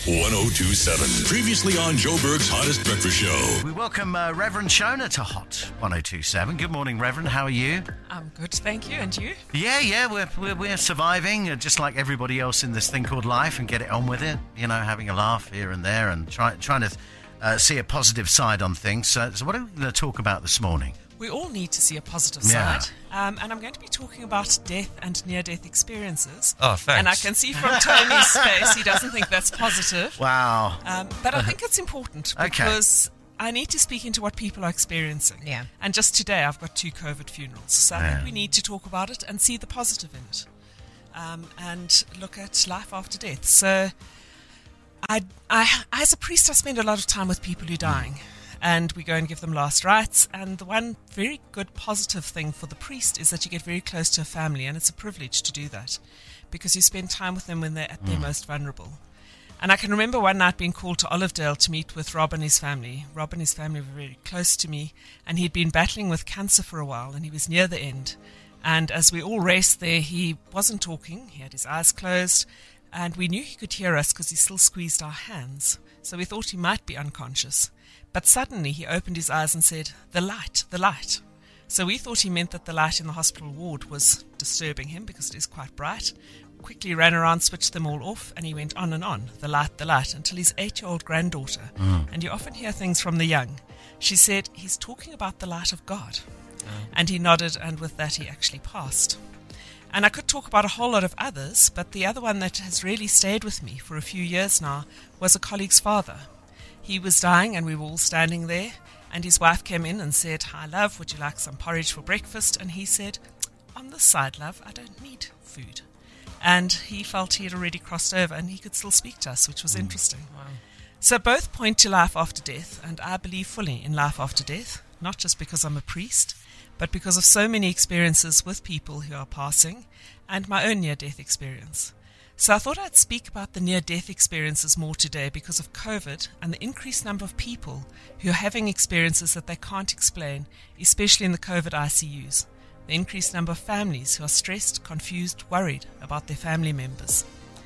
1027. Previously on Joe Berg's Hottest Breakfast Show. We welcome Reverend Shona to Hot 1027. Good morning, Reverend. How are you? I'm good, thank you. And you? Yeah, we're surviving, just like everybody else in this thing called life, and get it on with it. You know, having a laugh here and there, and trying to see a positive side on things. So what are we going to talk about this morning? We all need to see a positive side. And I'm going to be talking about death and near-death experiences. Oh, thanks. And I can see from Tony's face, he doesn't think that's positive. Wow. But I think it's important because I need to speak into what people are experiencing. Yeah. And just today, I've got 2 COVID funerals. So I think we need to talk about it and see the positive in it. And look at life after death. So I as a priest, I spend a lot of time with people who are dying. And we go and give them last rites. And the one very good positive thing for the priest is that you get very close to a family. And it's a privilege to do that because you spend time with them when they're at their most vulnerable. And I can remember one night being called to Olivedale to meet with Rob and his family. Rob and his family were very close to me. And he'd been battling with cancer for a while. And he was near the end. And as we all raced there, he wasn't talking. He had his eyes closed. And we knew he could hear us because he still squeezed our hands. So we thought he might be unconscious. But suddenly he opened his eyes and said, "The light, the light." So we thought he meant that the light in the hospital ward was disturbing him because it is quite bright. Quickly ran around, switched them all off, and he went on and on, the light, until his 8-year-old granddaughter, and you often hear things from the young, she said, "He's talking about the light of God." And he nodded, and with that he actually passed. And I could talk about a whole lot of others, but the other one that has really stayed with me for a few years now was a colleague's father. He was dying and we were all standing there, and his wife came in and said, "Hi love, would you like some porridge for breakfast?" And he said, "On this side, love, I don't need food." And he felt he had already crossed over and he could still speak to us, which was interesting. Wow. So both point to life after death, and I believe fully in life after death, not just because I'm a priest, but because of so many experiences with people who are passing and my own near-death experience. So I thought I'd speak about the near-death experiences more today because of COVID and the increased number of people who are having experiences that they can't explain, especially in the COVID ICUs. The increased number of families who are stressed, confused, worried about their family members.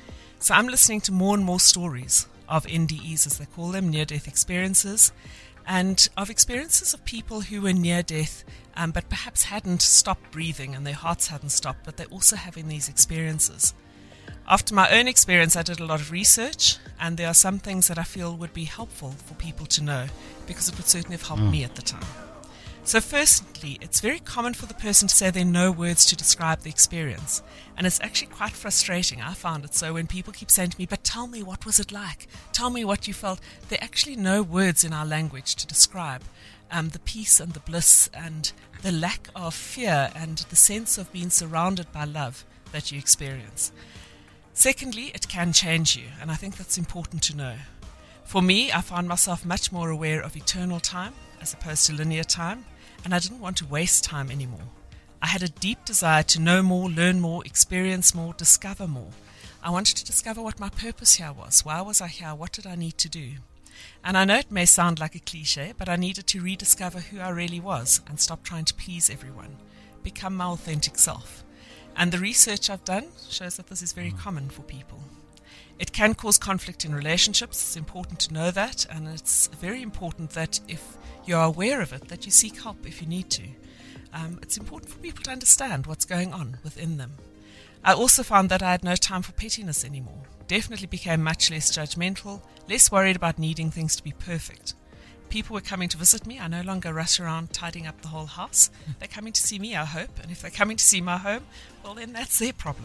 So I'm listening to more and more stories of NDEs, as they call them, near-death experiences, and of experiences of people who were near death but perhaps hadn't stopped breathing and their hearts hadn't stopped, but they're also having these experiences. After my own experience, I did a lot of research, and there are some things that I feel would be helpful for people to know, because it would certainly have helped me at the time. So firstly, it's very common for the person to say there are no words to describe the experience. And it's actually quite frustrating. I found it so when people keep saying to me, "But tell me, what was it like? Tell me what you felt." There are actually no words in our language to describe the peace and the bliss and the lack of fear and the sense of being surrounded by love that you experience. Secondly, it can change you, and I think that's important to know. For me, I found myself much more aware of eternal time as opposed to linear time, and I didn't want to waste time anymore. I had a deep desire to know more, learn more, experience more, discover more. I wanted to discover what my purpose here was. Why was I here? What did I need to do? And I know it may sound like a cliche, but I needed to rediscover who I really was and stop trying to please everyone, become my authentic self. And the research I've done shows that this is very common for people. It can cause conflict in relationships. It's important to know that, and it's very important that if you are aware of it, that you seek help if you need to. It's important for people to understand what's going on within them. I also found that I had no time for pettiness anymore. Definitely became much less judgmental, less worried about needing things to be perfect. People were coming to visit me. I no longer rush around tidying up the whole house. They're coming to see me, I hope. And if they're coming to see my home, well, then that's their problem.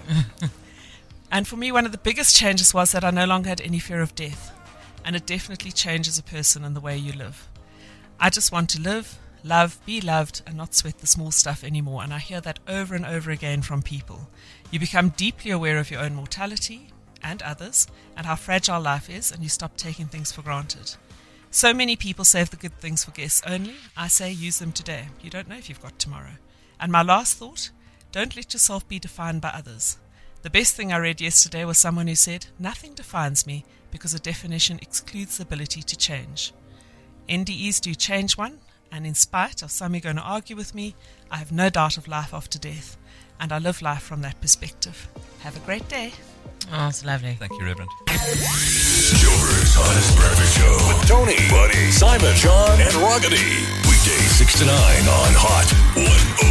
And for me, one of the biggest changes was that I no longer had any fear of death. And it definitely changes a person and the way you live. I just want to live, love, be loved, and not sweat the small stuff anymore. And I hear that over and over again from people. You become deeply aware of your own mortality and others and how fragile life is, and you stop taking things for granted. So many people save the good things for guests only. I say use them today. You don't know if you've got tomorrow. And my last thought, don't let yourself be defined by others. The best thing I read yesterday was someone who said, "Nothing defines me because a definition excludes the ability to change." NDEs do change one, and in spite of some who are going to argue with me, I have no doubt of life after death, and I live life from that perspective. Have a great day. Oh, it's lovely. Thank you, Reverend. Joburg's Hottest Breakfast Show with Tony, Buddy, Simon, John, and Rogady. Weekdays 6 to 9 on Hot 101.9